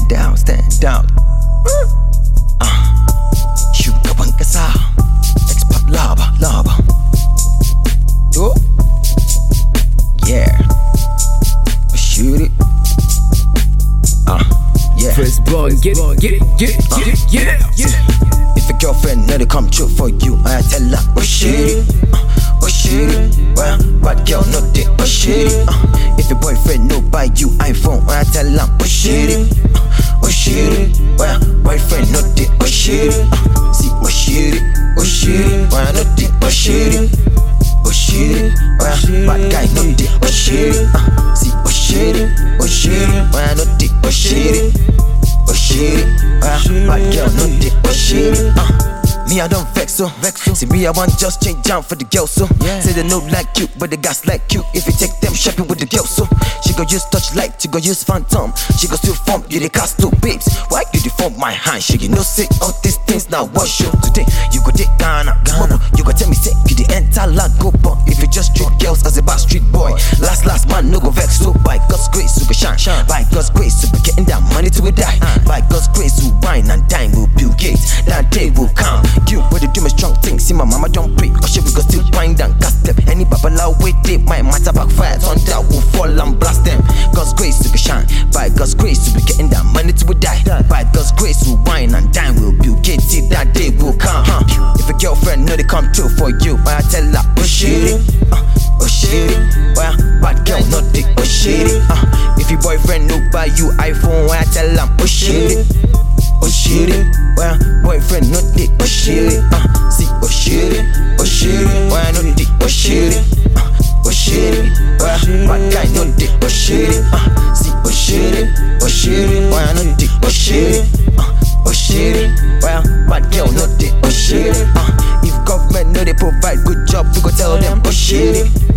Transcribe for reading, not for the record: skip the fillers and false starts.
stand out. Shugaban kasa, expert lava. Oh, yeah. Shoot it. Yeah. First born, get it, yeah. If your girlfriend know they come true for you, I tell her, oh shit it. Well, bad girl know they, oh shit it. If your boyfriend no buy you iPhone, I tell him, oh shit it. Well, boyfriend know they, oh shit it. See, oh shit it. Well, know they, oh shit it. Well, bad guy know they, oh shit it. See, oh shit it. Well, know they, oh shit it. Well, bad girl know they, oh shit it. Me, I don't vex so. See me, I want just change down for the girl so. Say they no like you, but the guys like you. If you take them shopping with the girl so. She go use touchlight, she go use phantom. She go still form you the cast two babes. Why you deform my hand? She you know say all these things now wash you today. You go take Ghana. You go tell me say you the enter Lago but if you just treat girls as a bad street boy. Last man no go vex so. By God's grace you go shine. By God's grace you be getting that money till we die. By God's grace you wine and dine will Bill Gates. That day will come. You what they do me strong things. See my mama don't pray. Or she we go still wind and cast them. Any babala way they might matter backfire. On that will fall and blast them. God's grace to be shine. By God's grace to be getting that money till we die. By God's grace we wine and dine will Bill Gates. See that day will come. If a girlfriend know they come true for you, I tell her oh shit it. Well, bad girl know they oh shit it. If your boyfriend no buy you iPhone, I tell him oh shit it. Well, boyfriend know they oh shit it. See oh shit it. Well, I know they oh shit it. Well, bad guy know they oh shit it. See oh shit it. Well, I know they oh shit it. Well, bad girl know they oh shit it. If government know they provide good job, we go tell them oh shit it.